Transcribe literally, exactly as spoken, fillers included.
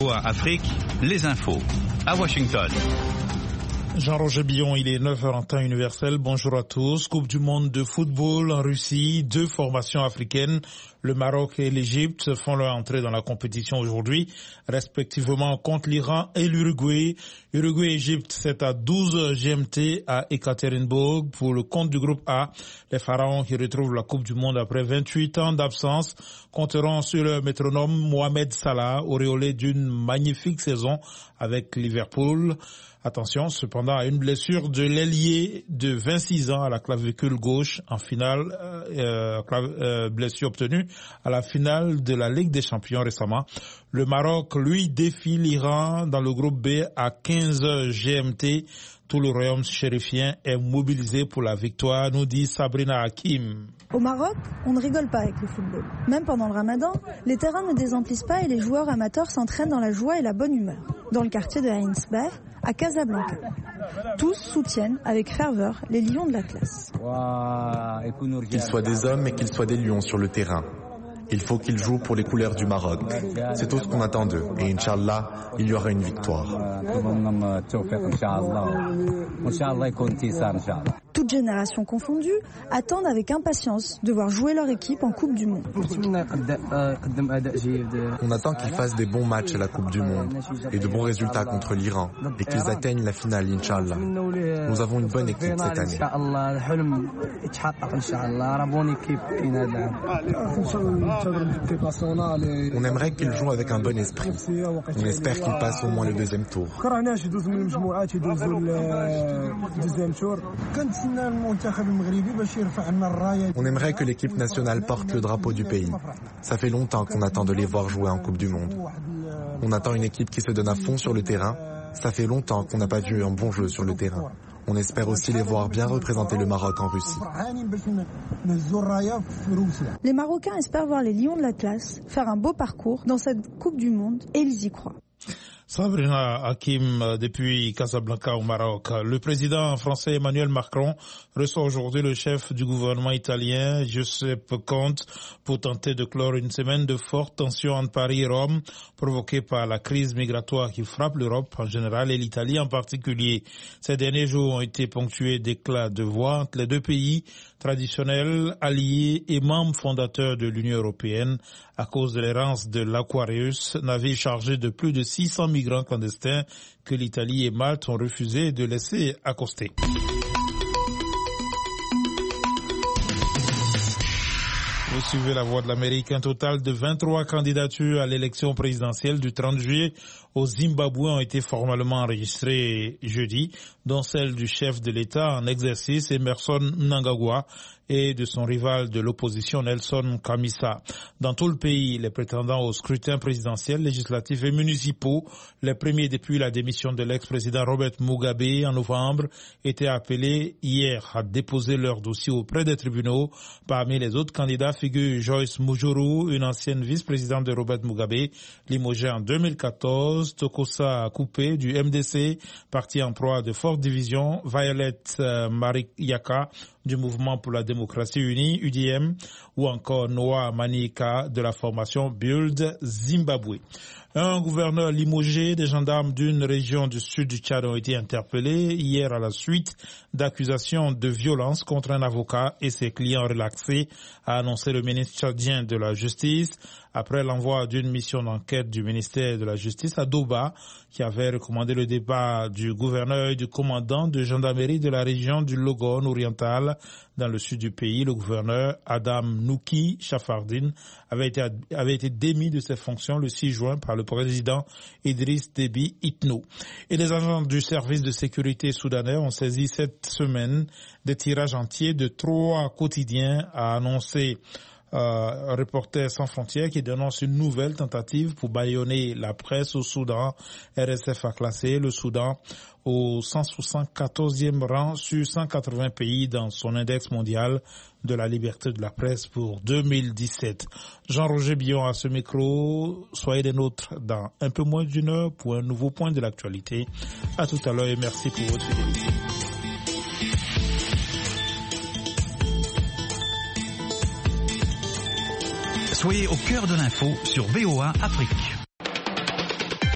Afrique, les infos. À Washington. Jean-Roger Billon, il est neuf heures en temps universel. Bonjour à tous. Coupe du monde de football en Russie. Deux formations africaines, le Maroc et l'Égypte, font leur entrée dans la compétition aujourd'hui, respectivement contre l'Iran et l'Uruguay. Uruguay-Égypte, c'est à douze G M T à Ekaterinbourg. Pour le compte du groupe A, les Pharaons qui retrouvent la Coupe du monde après vingt-huit ans d'absence compteront sur le métronome Mohamed Salah, auréolé d'une magnifique saison avec Liverpool. Attention cependant à une blessure de l'ailier de vingt-six ans à la clavicule gauche en finale, euh, euh, blessure obtenue à la finale de la Ligue des Champions récemment. Le Maroc, lui, défie l'Iran dans le groupe B à quinze G M T. Tout le royaume chérifien est mobilisé pour la victoire, nous dit Sabrina Hakim. Au Maroc, on ne rigole pas avec le football. Même pendant le ramadan, les terrains ne désemplissent pas et les joueurs amateurs s'entraînent dans la joie et la bonne humeur. Dans le quartier de Heinsberg, à Casablanca. Tous soutiennent avec ferveur les lions de la classe. Qu'ils soient des hommes et qu'ils soient des lions sur le terrain. Il faut qu'ils jouent pour les couleurs du Maroc. C'est tout ce qu'on attend d'eux. Et Inch'Allah, il y aura une victoire. Toutes générations confondues attendent avec impatience de voir jouer leur équipe en Coupe du Monde. On attend qu'ils fassent des bons matchs à la Coupe du Monde et de bons résultats contre l'Iran et qu'ils atteignent la finale, Inch'Allah. Nous avons une bonne équipe cette année. On aimerait qu'ils jouent avec un bon esprit. On espère qu'ils passent au moins le deuxième tour. On aimerait que l'équipe nationale porte le drapeau du pays. Ça fait longtemps qu'on attend de les voir jouer en Coupe du Monde. On attend une équipe qui se donne à fond sur le terrain. Ça fait longtemps qu'on n'a pas vu un bon jeu sur le terrain. On espère aussi les voir bien représenter le Maroc en Russie. Les Marocains espèrent voir les lions de l'Atlas faire un beau parcours dans cette Coupe du Monde et ils y croient. Sabrina Hakim depuis Casablanca au Maroc. Le président français Emmanuel Macron reçoit aujourd'hui le chef du gouvernement italien Giuseppe Conte pour tenter de clore une semaine de forte tension entre Paris et Rome provoquée par la crise migratoire qui frappe l'Europe en général et l'Italie en particulier. Ces derniers jours ont été ponctués d'éclats de voix entre les deux pays traditionnels, alliés et membres fondateurs de l'Union européenne à cause de l'errance de l'Aquarius, navire chargé de plus de six cents migrants clandestins que l'Italie et Malte ont refusé de laisser accoster. Vous suivez la Voix de l'Amérique. Un total de vingt-trois candidatures à l'élection présidentielle du trente juillet au Zimbabwe ont été formellement enregistrées jeudi, dont celle du chef de l'État en exercice, Emmerson Mnangagwa, et de son rival de l'opposition, Nelson Chamisa. Dans tout le pays, les prétendants au scrutin présidentiel, législatif et municipaux, les premiers depuis la démission de l'ex-président Robert Mugabe en novembre, étaient appelés hier à déposer leur dossier auprès des tribunaux. Parmi les autres candidats figure Joyce Mujuru, une ancienne vice-présidente de Robert Mugabe, limogée en deux mille quatorze, Tokosa Coupé du M D C, parti en proie de forte division, Violet euh, Mariyaka du Mouvement pour la démocratie unie, U D M, ou encore Noah Manika de la formation Build Zimbabwe. Un gouverneur limogé, des gendarmes d'une région du sud du Tchad ont été interpellés hier à la suite d'accusations de violence contre un avocat et ses clients relaxés, a annoncé le ministre tchadien de la Justice, après l'envoi d'une mission d'enquête du ministère de la Justice à Doba, qui avait recommandé le départ du gouverneur et du commandant de gendarmerie de la région du Logone oriental dans le sud du pays. Le gouverneur Adam Nouki Chafardine avait été, avait été démis de ses fonctions le six juin par le président Idriss Déby Itno. Et les agents du service de sécurité soudanais ont saisi cette semaine des tirages entiers de trois quotidiens, a annoncé Euh, Reporters sans frontières, qui dénonce une nouvelle tentative pour bâillonner la presse au Soudan. R S F a classé le Soudan au cent soixante-quatorzième rang sur cent quatre-vingts pays dans son index mondial de la liberté de la presse pour deux mille dix-sept. Jean-Roger Billon à ce micro. Soyez des nôtres dans un peu moins d'une heure pour un nouveau point de l'actualité. À tout à l'heure et merci pour votre fidélité. Soyez au cœur de l'info sur V O A Afrique.